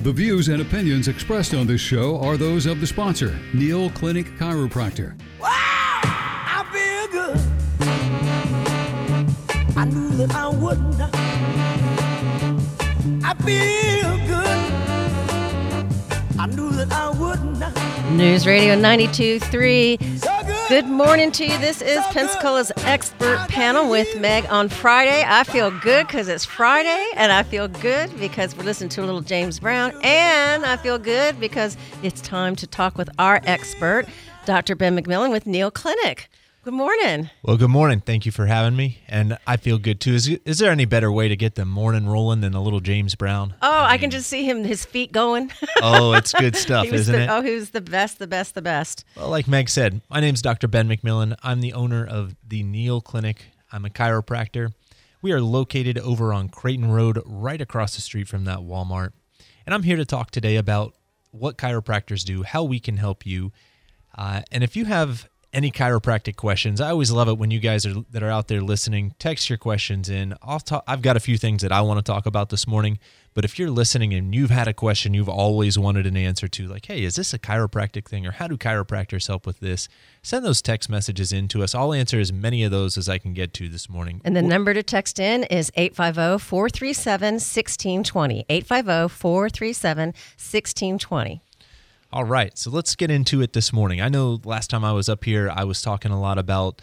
The views and opinions expressed on this show are those of the sponsor, Neil Clinic Chiropractor. Wow, I feel good. I knew that I wouldn't. I feel good. I knew that I wouldn't. News Radio 92.3. So good. Good morning to you. This is Pensacola's Expert Panel with Meg on Friday. I feel good because it's Friday, and I feel good because we're listening to a little James Brown, and I feel good because it's time to talk with our expert, Dr. Ben McMillan with Neil Clinic. Good morning. Well, good morning. Thank you for having me, and I feel good too. Is there any better way to get the morning rolling than a little James Brown? Oh, I can just see his feet going. Oh, it's good stuff, isn't it? Oh, he was the best, the best, the best. Well, like Meg said, my name's Dr. Ben McMillan. I'm the owner of the Neil Clinic. I'm a chiropractor. We are located over on Creighton Road, right across the street from that Walmart. And I'm here to talk today about what chiropractors do, how we can help you. And if you have any chiropractic questions, I always love it when you guys that are out there listening, text your questions in. I've got a few things that I want to talk about this morning, but if you're listening and you've had a question you've always wanted an answer to, like, hey, is this a chiropractic thing, or how do chiropractors help with this? Send those text messages in to us. I'll answer as many of those as I can get to this morning. And the number to text in is 850-437-1620. 850-437-1620. All right, so let's get into it this morning. I know last time I was up here, I was talking a lot about,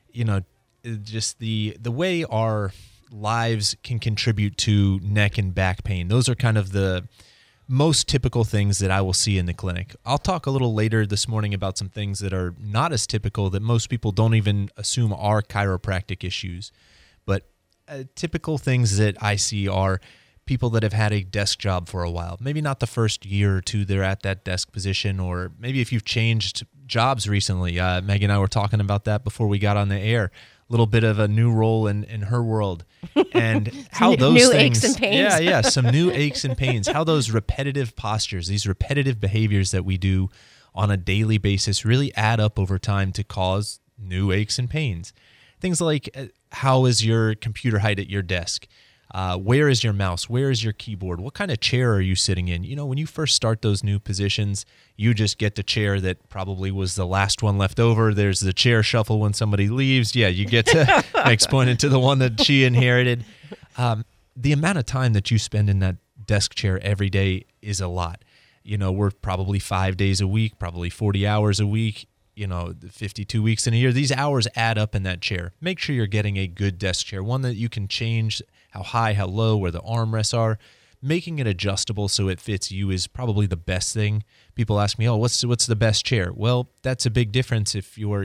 just the way our lives can contribute to neck and back pain. Those are kind of the most typical things that I will see in the clinic. I'll talk a little later this morning about some things that are not as typical, that most people don't even assume are chiropractic issues. But typical things that I see are people that have had a desk job for a while. Maybe not the first year or two they're at that desk position, or maybe if you've changed jobs recently. Meg and I were talking about that before we got on the air. A little bit of a new role in her world, and how those new things, aches and pains. some new aches and pains. How those repetitive postures, these repetitive behaviors that we do on a daily basis, really add up over time to cause new aches and pains. Things like, how is your computer height at your desk? Where is your mouse? Where is your keyboard? What kind of chair are you sitting in? When you first start those new positions, you just get the chair that probably was the last one left over. There's the chair shuffle when somebody leaves. Yeah, you get to Meg's pointed to the one that she inherited. The amount of time that you spend in that desk chair every day is a lot. We're probably 5 days a week, probably 40 hours a week. 52 weeks in a year. These hours add up in that chair. Make sure you're getting a good desk chair, one that you can change how high, how low, where the armrests are. Making it adjustable so it fits you is probably the best thing. People ask me, what's the best chair? Well, that's a big difference if you're,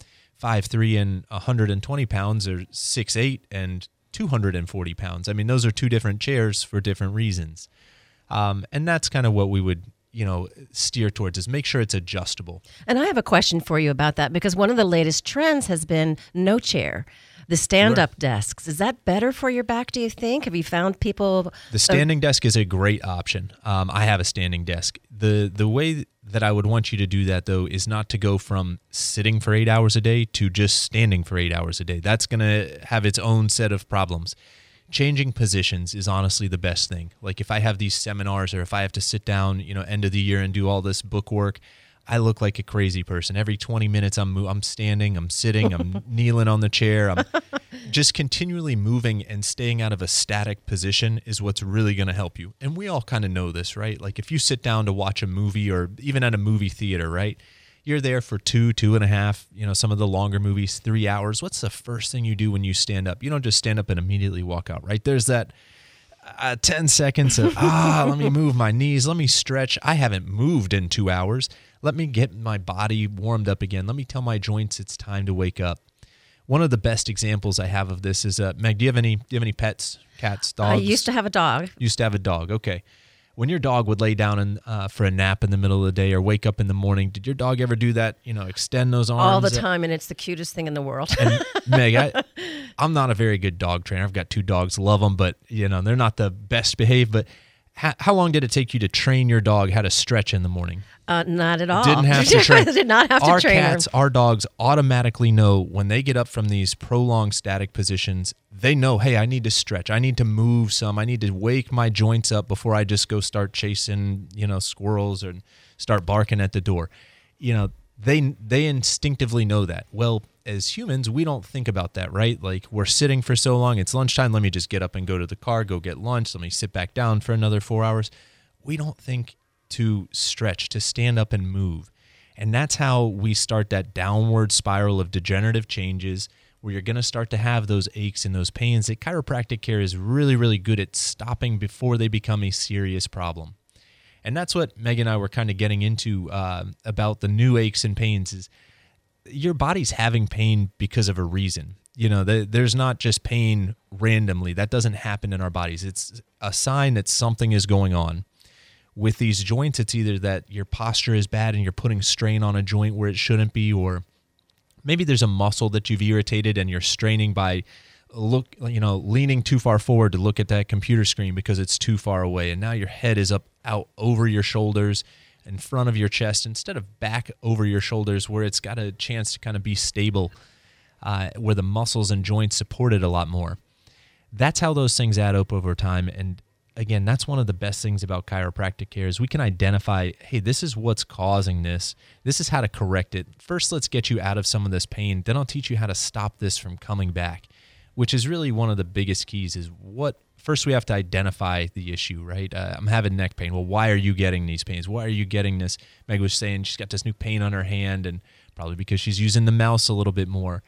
5'3" and 120 pounds, or 6'8" and 240 pounds. I mean, those are two different chairs for different reasons. And that's kind of what we would steer towards, is make sure it's adjustable. And I have a question for you about that, because one of the latest trends has been no chair. The stand-up desks. Is that better for your back, do you think? Have you found people? The standing desk is a great option. I have a standing desk. The way that I would want you to do that, though, is not to go from sitting for 8 hours a day to just standing for 8 hours a day. That's going to have its own set of problems. Changing positions is honestly the best thing. Like if I have these seminars, or if I have to sit down, end of the year and do all this book work, I look like a crazy person. Every 20 minutes I'm standing, I'm sitting, I'm kneeling on the chair. I'm just continually moving, and staying out of a static position is what's really going to help you. And we all kind of know this, right? Like if you sit down to watch a movie, or even at a movie theater, right? You're there for 2.5, some of the longer movies, 3 hours. What's the first thing you do when you stand up? You don't just stand up and immediately walk out, right? There's that 10 seconds of, let me move my knees. Let me stretch. I haven't moved in 2 hours. Let me get my body warmed up again. Let me tell my joints it's time to wake up. One of the best examples I have of this is, Meg, do you have any pets, cats, dogs? I used to have a dog. Used to have a dog, okay. When your dog would lay down for a nap in the middle of the day, or wake up in the morning, did your dog ever do that, extend those arms? All the time, and it's the cutest thing in the world. And Meg, I'm not a very good dog trainer. I've got 2 dogs, love them, but they're not the best behaved. But How long did it take you to train your dog how to stretch in the morning? Not at all. Didn't have to train. Did not have to train. Our cats, our dogs automatically know when they get up from these prolonged static positions, they know, hey, I need to stretch. I need to move some. I need to wake my joints up before I just go start chasing, squirrels and start barking at the door. They instinctively know that. Well, as humans, we don't think about that, right? Like, we're sitting for so long. It's lunchtime. Let me just get up and go to the car, go get lunch. Let me sit back down for another 4 hours. We don't think to stretch, to stand up and move. And that's how we start that downward spiral of degenerative changes where you're going to start to have those aches and those pains that chiropractic care is really, really good at stopping before they become a serious problem. And that's what Meg and I were kind of getting into about the new aches and pains is your body's having pain because of a reason. There's not just pain randomly. That doesn't happen in our bodies. It's a sign that something is going on. With these joints, it's either that your posture is bad and you're putting strain on a joint where it shouldn't be, or maybe there's a muscle that you've irritated and you're straining by leaning too far forward to look at that computer screen because it's too far away. And now your head is out over your shoulders, in front of your chest, instead of back over your shoulders where it's got a chance to kind of be stable, where the muscles and joints support it a lot more. That's how those things add up over time. And again, that's one of the best things about chiropractic care is we can identify, hey, this is what's causing this. This is how to correct it. First, let's get you out of some of this pain. Then I'll teach you how to stop this from coming back, which is really one of the biggest keys is first we have to identify the issue, right? I'm having neck pain. Well, why are you getting these pains? Why are you getting this? Meg was saying she's got this new pain on her hand, and probably because she's using the mouse a little bit more.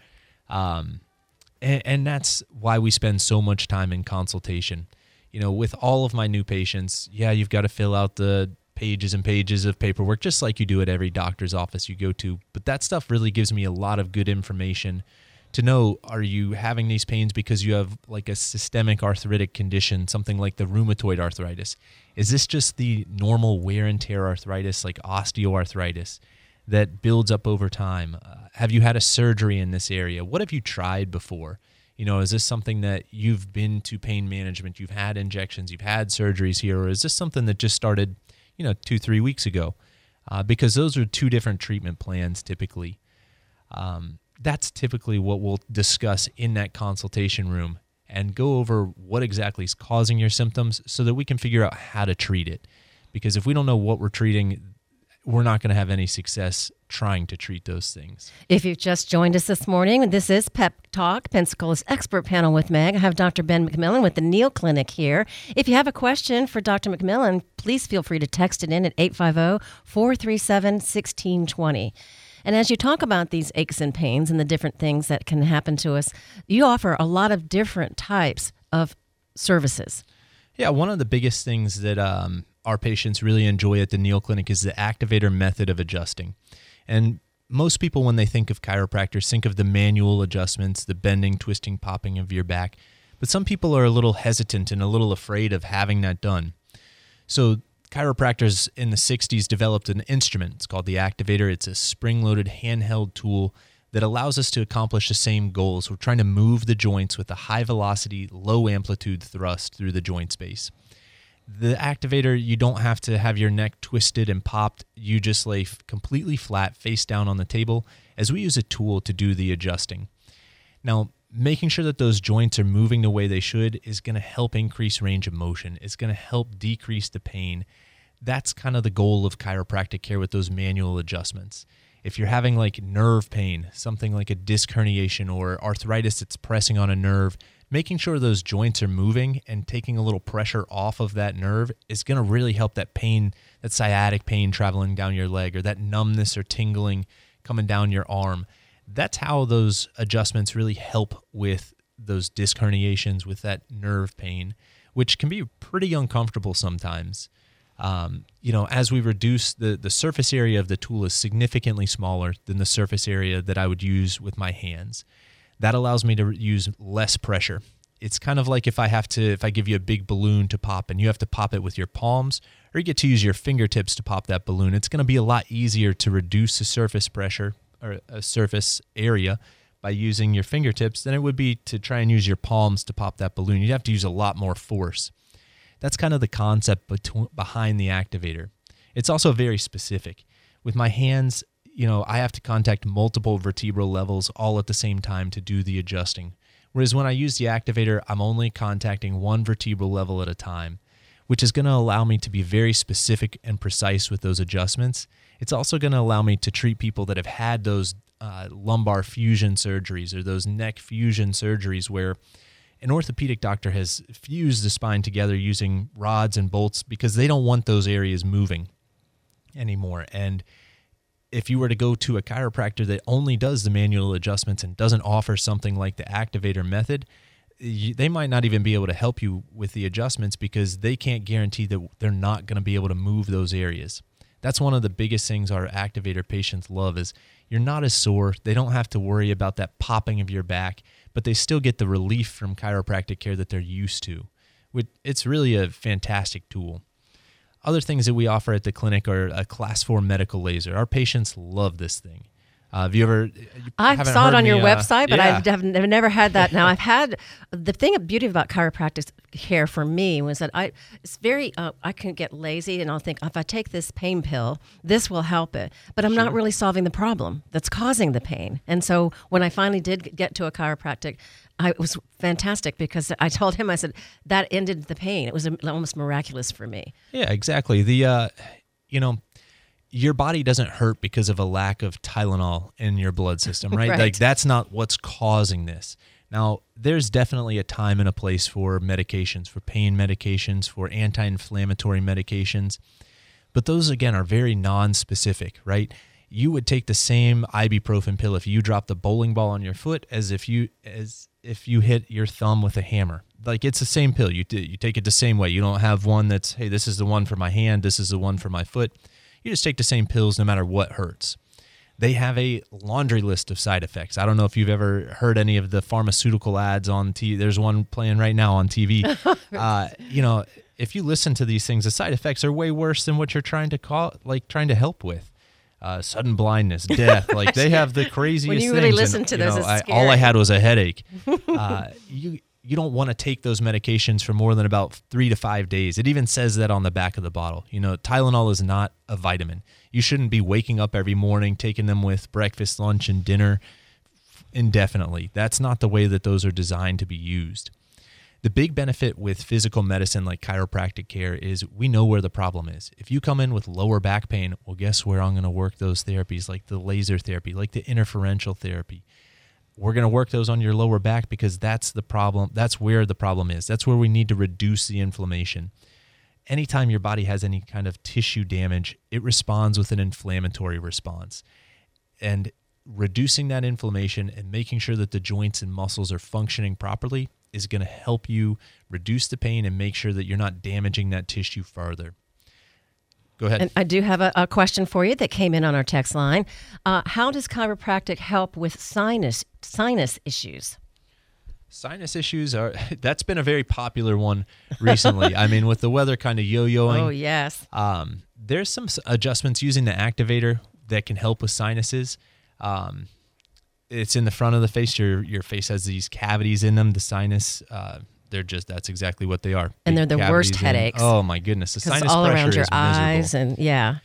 And that's why we spend so much time in consultation. With all of my new patients, you've got to fill out the pages and pages of paperwork, just like you do at every doctor's office you go to. But that stuff really gives me a lot of good information to know, are you having these pains because you have like a systemic arthritic condition, something like the rheumatoid arthritis? Is this just the normal wear and tear arthritis, like osteoarthritis, that builds up over time? Have you had a surgery in this area? What have you tried before? Is this something that you've been to pain management, you've had injections, you've had surgeries here, or is this something that just started, 2-3 weeks ago? Because those are two different treatment plans typically. That's typically what we'll discuss in that consultation room and go over what exactly is causing your symptoms so that we can figure out how to treat it. Because if we don't know what we're treating, we're not going to have any success trying to treat those things. If you've just joined us this morning, this is Pep Talk, Pensacola's expert panel with Meg. I have Dr. Ben McMillan with the Neal Clinic here. If you have a question for Dr. McMillan, please feel free to text it in at 850-437-1620. And as you talk about these aches and pains and the different things that can happen to us, you offer a lot of different types of services. Yeah, one of the biggest things that our patients really enjoy at the Neal Clinic is the activator method of adjusting. And most people, when they think of chiropractors, think of the manual adjustments, the bending, twisting, popping of your back. But some people are a little hesitant and a little afraid of having that done. So chiropractors in the 60s developed an instrument. It's called the activator. It's a spring-loaded handheld tool that allows us to accomplish the same goals. We're trying to move the joints with a high-velocity, low-amplitude thrust through the joint space. The activator, you don't have to have your neck twisted and popped. You just lay completely flat, face down on the table, as we use a tool to do the adjusting. Now, making sure that those joints are moving the way they should is going to help increase range of motion. It's going to help decrease the pain. That's kind of the goal of chiropractic care with those manual adjustments. If you're having like nerve pain, something like a disc herniation or arthritis that's pressing on a nerve, making sure those joints are moving and taking a little pressure off of that nerve is going to really help that pain, that sciatic pain traveling down your leg, or that numbness or tingling coming down your arm. That's how those adjustments really help with those disc herniations, with that nerve pain, which can be pretty uncomfortable sometimes. As we reduce the surface area of the tool is significantly smaller than the surface area that I would use with my hands. That allows me to use less pressure. It's kind of like if I give you a big balloon to pop and you have to pop it with your palms, or you get to use your fingertips to pop that balloon, it's going to be a lot easier to reduce the surface pressure or a surface area by using your fingertips than it would be to try and use your palms to pop that balloon. You'd have to use a lot more force. That's kind of the concept behind the activator. It's also very specific. With my hands, I have to contact multiple vertebral levels all at the same time to do the adjusting. Whereas when I use the activator, I'm only contacting one vertebral level at a time, which is going to allow me to be very specific and precise with those adjustments. It's also going to allow me to treat people that have had those lumbar fusion surgeries or those neck fusion surgeries where an orthopedic doctor has fused the spine together using rods and bolts because they don't want those areas moving anymore. And if you were to go to a chiropractor that only does the manual adjustments and doesn't offer something like the activator method, they might not even be able to help you with the adjustments because they can't guarantee that they're not going to be able to move those areas. That's one of the biggest things our activator patients love is you're not as sore. They don't have to worry about that popping of your back, but they still get the relief from chiropractic care that they're used to. It's really a fantastic tool. Other things that we offer at the clinic are a Class 4 medical laser. Our patients love this thing. Have you ever? I saw it on your website, but yeah. I've never had that. Now I've had the beauty about chiropractic care for me was that I can get lazy and I'll think if I take this pain pill, this will help it, but I'm not really solving the problem that's causing the pain. And so when I finally did get to a chiropractic, it was fantastic because I told him, I said that ended the pain. It was almost miraculous for me. Yeah, exactly. Your body doesn't hurt because of a lack of Tylenol in your blood system, right? Right. Like that's not what's causing this. Now, there's definitely a time and a place for medications, for pain medications, for anti-inflammatory medications. But those, again, are very non-specific, right? You would take the same ibuprofen pill if you dropped a bowling ball on your foot as if you hit your thumb with a hammer. Like it's the same pill. You take it the same way. You don't have one that's, hey, this is the one for my hand, this is the one for my foot. You just take the same pills no matter what hurts. They have a laundry list of side effects. I don't know if you've ever heard any of the pharmaceutical ads on TV. There's one playing right now on TV. If you listen to these things, the side effects are way worse than what you're trying to help with. Sudden blindness, death. Like they have the craziest things. When you really listen to those, it's scary. All I had was a headache. You don't want to take those medications for more than about 3 to 5 days. It even says that on the back of the bottle. Tylenol is not a vitamin. You shouldn't be waking up every morning, taking them with breakfast, lunch, and dinner indefinitely. That's not the way that those are designed to be used. The big benefit with physical medicine like chiropractic care is we know where the problem is. If you come in with lower back pain, well, guess where I'm going to work those therapies like the laser therapy, like the interferential therapy. We're going to work those on your lower back because that's the problem. That's where the problem is. That's where we need to reduce the inflammation. Anytime your body has any kind of tissue damage, it responds with an inflammatory response. And reducing that inflammation and making sure that the joints and muscles are functioning properly is going to help you reduce the pain and make sure that you're not damaging that tissue further. Go ahead. And I do have a question for you that came in on our text line. How does chiropractic help with sinus issues? Sinus issues that's been a very popular one recently. I mean, with the weather kind of yo-yoing. Oh, yes. There's some adjustments using the activator that can help with sinuses. It's in the front of the face. Your face has these cavities in them, the sinus. That's exactly what they are. And they're the worst headaches. Oh my goodness. The sinus all pressure around your is eyes miserable. and yeah.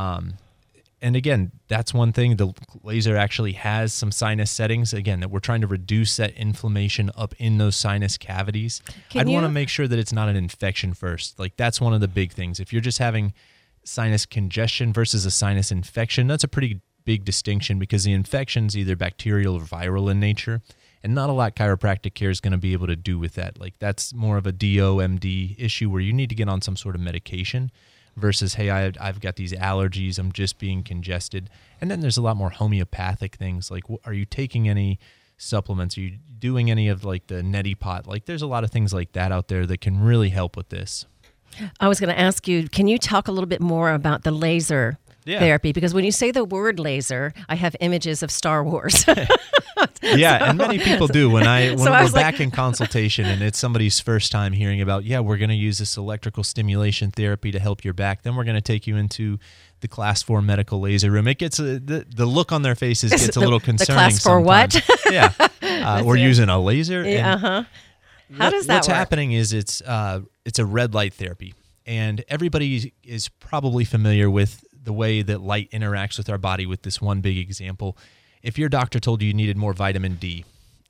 And again, that's one thing. The laser actually has some sinus settings, again, that we're trying to reduce that inflammation up in those sinus cavities. I'd want to make sure that it's not an infection first. Like that's one of the big things. If you're just having sinus congestion versus a sinus infection, that's a pretty big distinction because the infection's either bacterial or viral in nature. And not a lot chiropractic care is going to be able to do with that. Like that's more of a DOMD issue where you need to get on some sort of medication versus, hey, I've got these allergies, I'm just being congested. And then there's a lot more homeopathic things like, are you taking any supplements? Are you doing any of like the neti pot? Like there's a lot of things like that out there that can really help with this. I was going to ask you, can you talk a little bit more about the laser therapy? Because when you say the word laser, I have images of Star Wars. Yeah, and many people do. When we're back in consultation and it's somebody's first time hearing about, we're going to use this electrical stimulation therapy to help your back, then we're going to take you into the Class 4 medical laser room. It gets the look on their faces gets a little concerning. The Class 4 sometimes. what? Yeah, we're using a laser. Yeah, How does that What's work? happening is it's a red light therapy. And everybody is probably familiar with the way that light interacts with our body with this one big example. If your doctor told you needed more vitamin D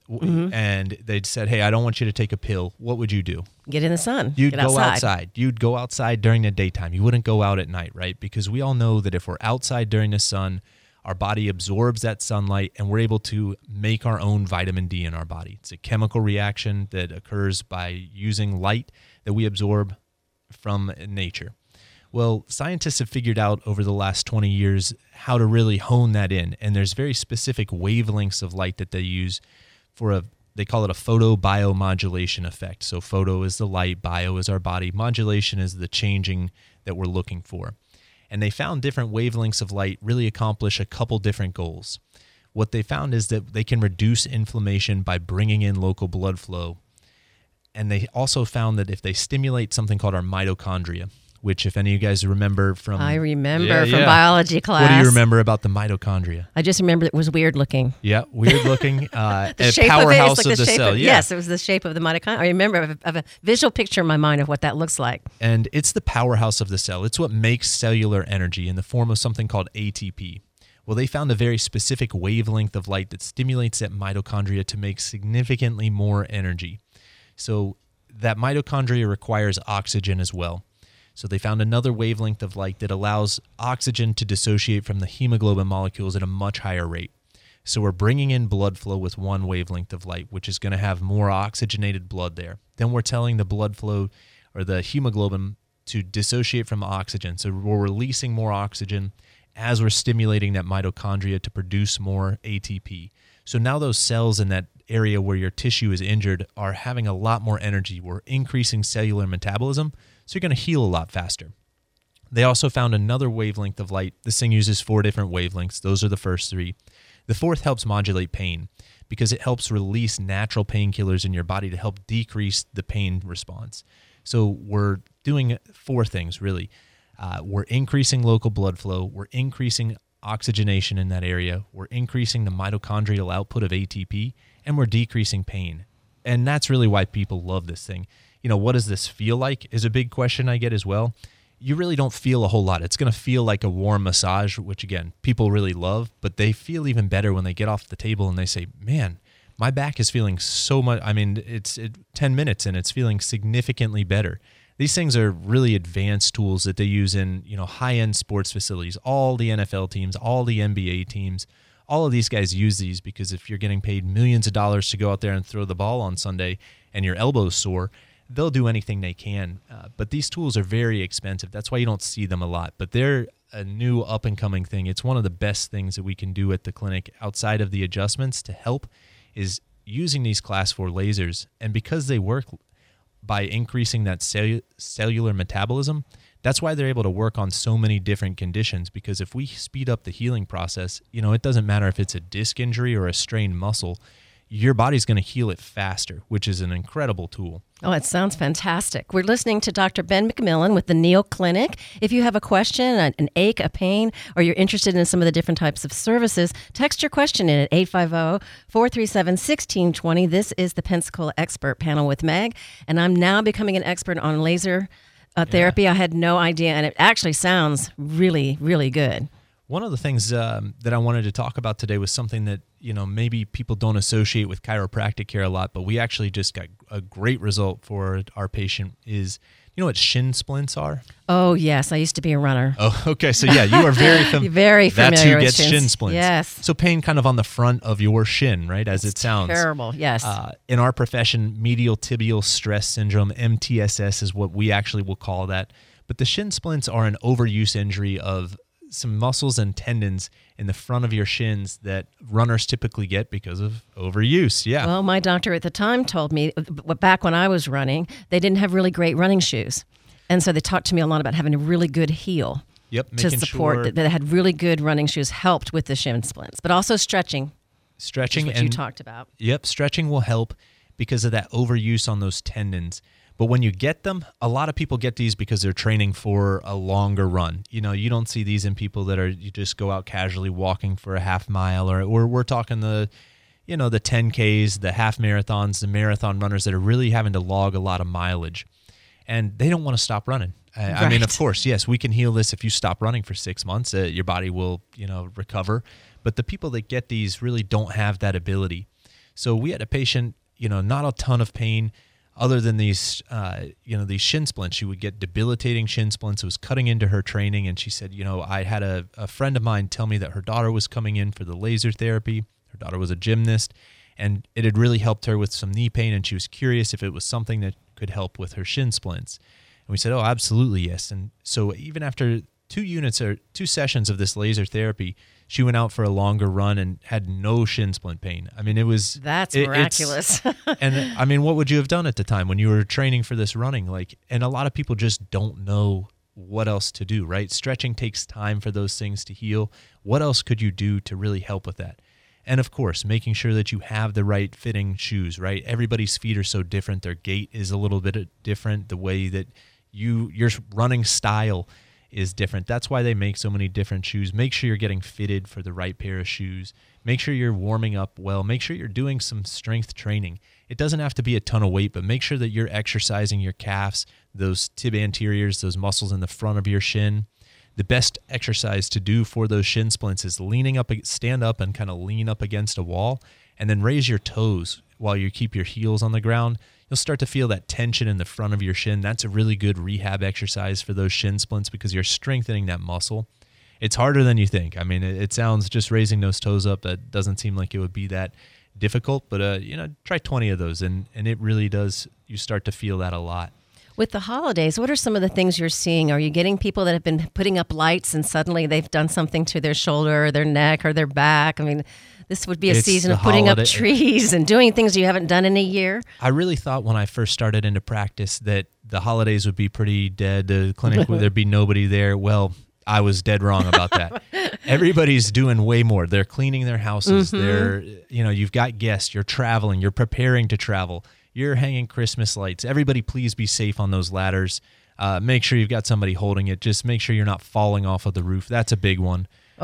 and they'd said, hey, I don't want you to take a pill, what would you do? Get in the sun. You'd Get go outside. You'd go outside during the daytime. You wouldn't go out at night, right? Because we all know that if we're outside during the sun, our body absorbs that sunlight and we're able to make our own vitamin D in our body. It's a chemical reaction that occurs by using light that we absorb from nature. Well, scientists have figured out over the last 20 years how to really hone that in. And there's very specific wavelengths of light that they use for they call it a photobiomodulation effect. So photo is the light, bio is our body, modulation is the changing that we're looking for. And they found different wavelengths of light really accomplish a couple different goals. What they found is that they can reduce inflammation by bringing in local blood flow. And they also found that if they stimulate something called our mitochondria, which if any of you guys remember from... I remember from biology class. What do you remember about the mitochondria? I just remember it was weird looking. Yeah, weird looking. The a shape powerhouse of it is like of the cell. Yes, it was the shape of the mitochondria. I remember of a visual picture in my mind of what that looks like. And it's the powerhouse of the cell. It's what makes cellular energy in the form of something called ATP. Well, they found a very specific wavelength of light that stimulates that mitochondria to make significantly more energy. So that mitochondria requires oxygen as well. So they found another wavelength of light that allows oxygen to dissociate from the hemoglobin molecules at a much higher rate. So we're bringing in blood flow with one wavelength of light, which is going to have more oxygenated blood there. Then we're telling the blood flow or the hemoglobin to dissociate from oxygen. So we're releasing more oxygen as we're stimulating that mitochondria to produce more ATP. So now those cells in that area where your tissue is injured are having a lot more energy. We're increasing cellular metabolism, so you're going to heal a lot faster. They also found another wavelength of light. This thing uses 4 different wavelengths. Those are the first 3. The 4th helps modulate pain because it helps release natural painkillers in your body to help decrease the pain response. So we're doing 4 things, really. We're increasing local blood flow. We're increasing oxygenation in that area. We're increasing the mitochondrial output of ATP, and we're decreasing pain. And that's really why people love this thing. You know, what does this feel like is a big question I get as well. You really don't feel a whole lot. It's going to feel like a warm massage, which again, people really love, but they feel even better when they get off the table and they say, man, my back is feeling so much. I mean, it's 10 minutes and it's feeling significantly better. These things are really advanced tools that they use in, you know, high-end sports facilities. All the NFL teams, all the NBA teams, all of these guys use these because if you're getting paid millions of dollars to go out there and throw the ball on Sunday and your elbow's sore, they'll do anything they can. But these tools are very expensive. That's why you don't see them a lot. But they're a new up-and-coming thing. It's one of the best things that we can do at the clinic outside of the adjustments to help is using these class 4 lasers. And because they work by increasing that cellular metabolism, that's why they're able to work on so many different conditions, because if we speed up the healing process, you know, it doesn't matter if it's a disc injury or a strained muscle, your body's going to heal it faster, which is an incredible tool. Oh, it sounds fantastic. We're listening to Dr. Ben McMillan with the Neo Clinic. If you have a question, an ache, a pain, or you're interested in some of the different types of services, text your question in at 850-437-1620. This is the Pensacola Expert Panel with Meg, and I'm now becoming an expert on laser therapy. I had no idea, and it actually sounds really, really good. One of the things that I wanted to talk about today was something that, you know, maybe people don't associate with chiropractic care a lot, but we actually just got a great result for our patient is, you know what shin splints are? Oh, yes. I used to be a runner. Oh, okay. So, yeah, you are very, very familiar that's who with gets shin splints. Yes. So pain kind of on the front of your shin, right, as it sounds. Terrible, yes. In our profession, medial tibial stress syndrome, MTSS, is what we actually will call that. But the shin splints are an overuse injury of some muscles and tendons in the front of your shins that runners typically get because of overuse. Yeah. Well, my doctor at the time told me back when I was running, they didn't have really great running shoes. And so they talked to me a lot about having a really good heel. Yep. To support that they had really good running shoes helped with the shin splints, but also stretching. Stretching, which you talked about. Yep. Stretching will help because of that overuse on those tendons. But when you get them, a lot of people get these because they're training for a longer run. You know, you don't see these in people that are, you just go out casually walking for a half mile, or we're talking the 10Ks, the half marathons, the marathon runners that are really having to log a lot of mileage. and they don't want to stop running. I mean, of course, yes, we can heal this if you stop running for 6 months. Your body will, recover. But the people that get these really don't have that ability. So we had a patient, not a ton of pain other than these, these shin splints. She would get debilitating shin splints. It was cutting into her training. And she said, I had a friend of mine tell me that her daughter was coming in for the laser therapy. Her daughter was a gymnast, and it had really helped her with some knee pain. And she was curious if it was something that could help with her shin splints. And we said, oh, absolutely, yes. And so even after 2 sessions of this laser therapy, she went out for a longer run and had no shin splint pain. I mean, That's miraculous. And I mean, what would you have done at the time when you were training for this running? And a lot of people just don't know what else to do, right? Stretching takes time for those things to heal. What else could you do to really help with that? And of course, making sure that you have the right fitting shoes, right? Everybody's feet are so different. Their gait is a little bit different. The way that your running style is different. That's why they make so many different shoes. Make sure you're getting fitted for the right pair of shoes. Make sure you're warming up well. Make sure you're doing some strength training. It doesn't have to be a ton of weight, but make sure that you're exercising your calves, those tib anteriors, those muscles in the front of your shin. The best exercise to do for those shin splints is stand up and kind of lean up against a wall, and then raise your toes while you keep your heels on the ground. You'll start to feel that tension in the front of your shin. That's a really good rehab exercise for those shin splints because you're strengthening that muscle. It's harder than you think. I mean, it sounds just raising those toes up, that doesn't seem like it would be that difficult, but try 20 of those, and it really does. You start to feel that a lot. With the holidays, what are some of the things you're seeing? Are you getting people that have been putting up lights and suddenly they've done something to their shoulder or their neck or their back? I mean, this would be a season of putting up trees and doing things you haven't done in a year. I really thought when I first started into practice that the holidays would be pretty dead. The clinic, there'd be nobody there. Well, I was dead wrong about that. Everybody's doing way more. They're cleaning their houses. They're, you've got guests. You're traveling. You're preparing to travel. You're hanging Christmas lights. Everybody, please be safe on those ladders. Make sure you've got somebody holding it. Just make sure you're not falling off of the roof. That's a big one.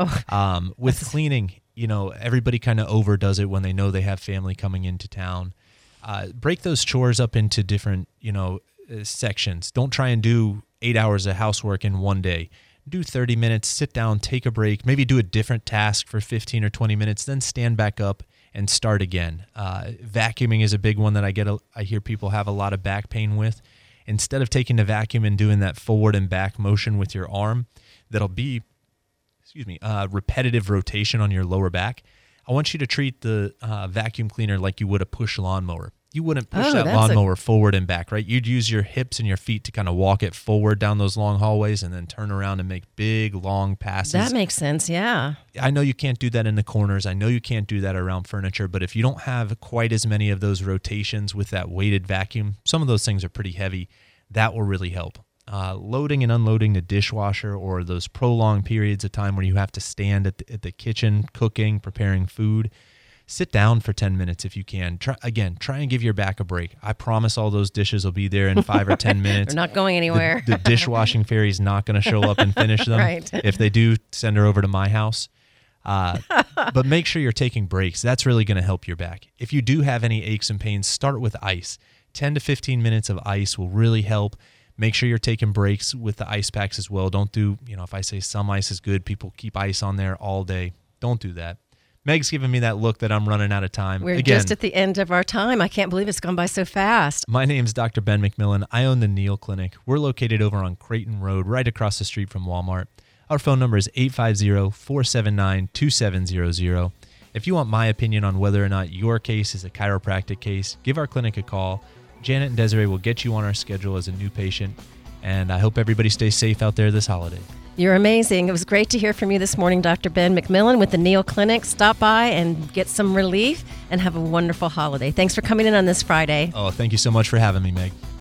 With cleaning, everybody kind of overdoes it when they know they have family coming into town. Break those chores up into different, sections. Don't try and do 8 hours of housework in one day. Do 30 minutes, sit down, take a break, maybe do a different task for 15 or 20 minutes, then stand back up and start again. Vacuuming is a big one that I hear people have a lot of back pain with. Instead of taking the vacuum and doing that forward and back motion with your arm, that'll be, repetitive rotation on your lower back. I want you to treat the vacuum cleaner like you would a push lawnmower. You wouldn't push that lawnmower forward and back, right? You'd use your hips and your feet to kind of walk it forward down those long hallways and then turn around and make big, long passes. That makes sense, yeah. I know you can't do that in the corners. I know you can't do that around furniture, but if you don't have quite as many of those rotations with that weighted vacuum, some of those things are pretty heavy, that will really help. Loading and unloading the dishwasher or those prolonged periods of time where you have to stand at the kitchen, cooking, preparing food, sit down for 10 minutes if you can. Try and give your back a break. I promise all those dishes will be there in 5 or 10 minutes. They're not going anywhere. The dishwashing fairy's not going to show up and finish them. Right. If they do, send her over to my house. But make sure you're taking breaks. That's really going to help your back. If you do have any aches and pains, start with ice. 10 to 15 minutes of ice will really help. Make sure you're taking breaks with the ice packs as well. Don't do, if I say some ice is good, people keep ice on there all day. Don't do that. Meg's giving me that look that I'm running out of time. We're just at the end of our time. I can't believe it's gone by so fast. My name's Dr. Ben McMillan. I own the Neal Clinic. We're located over on Creighton Road, right across the street from Walmart. Our phone number is 850-479-2700. If you want my opinion on whether or not your case is a chiropractic case, give our clinic a call. Janet and Desiree will get you on our schedule as a new patient. And I hope everybody stays safe out there this holiday. You're amazing. It was great to hear from you this morning, Dr. Ben McMillan with the Neal Clinic. Stop by and get some relief and have a wonderful holiday. Thanks for coming in on this Friday. Oh, thank you so much for having me, Meg.